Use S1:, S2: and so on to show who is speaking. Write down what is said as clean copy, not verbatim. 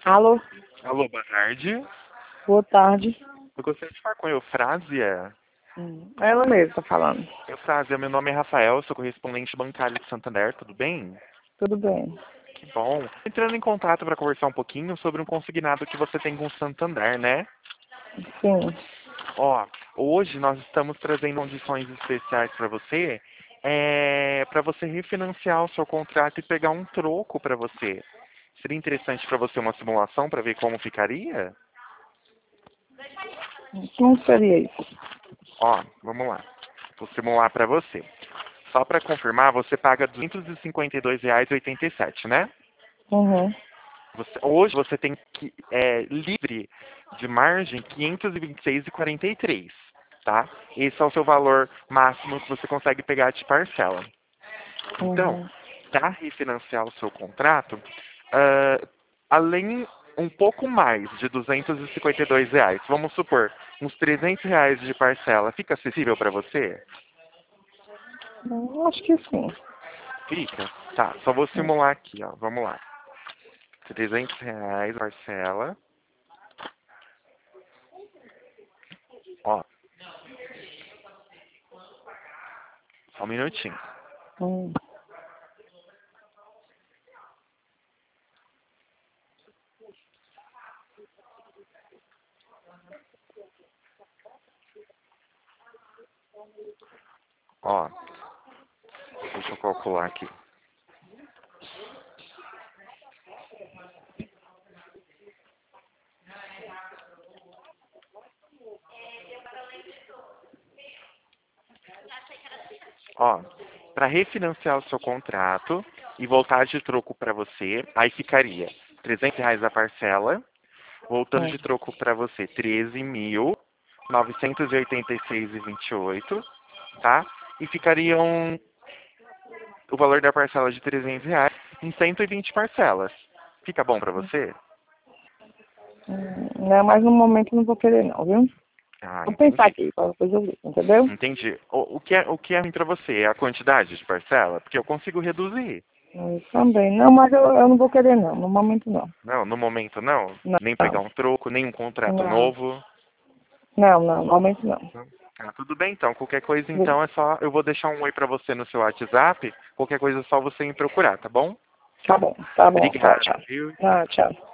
S1: Alô,
S2: Alô, boa tarde.
S1: boa tarde.
S2: Eu gostaria de falar com a Eufrásia.
S1: Ela mesma tá falando.
S2: Eufrásia, meu nome é Rafael, sou correspondente bancário de Santander, tudo bem?
S1: Tudo bem?
S2: Que bom. Entrando em contato para conversar um pouquinho sobre um consignado que você tem com o Santander, né?
S1: Sim.
S2: Ó, hoje nós estamos trazendo condições especiais para você, para você refinanciar o seu contrato e pegar um troco para você. Seria interessante para você uma simulação para ver como ficaria?
S1: Como seria isso?
S2: Ó, vamos lá. Vou simular para você. Só para confirmar, você paga R$ 252,87, né?
S1: Uhum.
S2: Hoje você tem livre de margem 526,43, tá? Esse é o seu valor máximo que você consegue pegar de parcela. Então,
S1: Uhum.
S2: para refinanciar o seu contrato, além um pouco mais de R$ 252, vamos supor, uns R$ 300 de parcela, fica acessível para você?
S1: Acho que sim.
S2: Fica? Tá, só vou simular aqui, ó. Vamos lá. R$ 300 parcela. Ó, só um minutinho.
S1: Hum.
S2: Ó, deixa eu calcular aqui. Ó, para refinanciar o seu contrato e voltar de troco para você, aí ficaria R$ 300 a parcela, voltando
S1: Hum.
S2: de troco para você 13.986,28, tá? E ficariam o valor da parcela de R$ 300 em 120 parcelas. Fica bom para você?
S1: Não, mas no momento não vou querer não, viu?
S2: Ah,
S1: Vou pensar
S2: entendi.
S1: aqui, para depois eu ver, entendeu?
S2: Entendi. O que é ruim para você? É a quantidade de parcela? Porque eu consigo reduzir.
S1: Também. Não, mas eu não vou querer não. No momento não.
S2: Não, no momento não.
S1: Não,
S2: Nem pegar um troco, nem um contrato
S1: não.
S2: novo.
S1: Não, no momento não.
S2: Não. Ah, tudo bem então. Qualquer coisa então é só. Eu vou deixar um oi para você no seu WhatsApp. Qualquer coisa é só você me procurar, tá bom?
S1: Tá bom, tá
S2: Obrigado,
S1: tchau.
S2: viu?
S1: Ah, tchau.